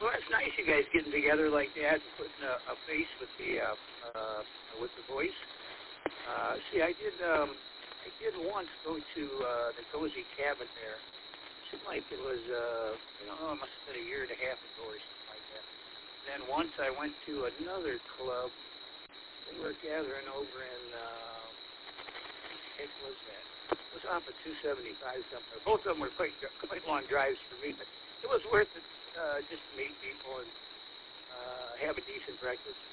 Well, it's nice you guys getting together like that and putting a face with the voice. See, I did once go to the Cozy Cabin there. It seemed like it was, it must have been a year and a half ago or something like that. Then once I went to another club. They were gathering over in, what was that? It was off of 275 something. Both of them were quite long drives for me, but it was worth it just to meet people and have a decent breakfast.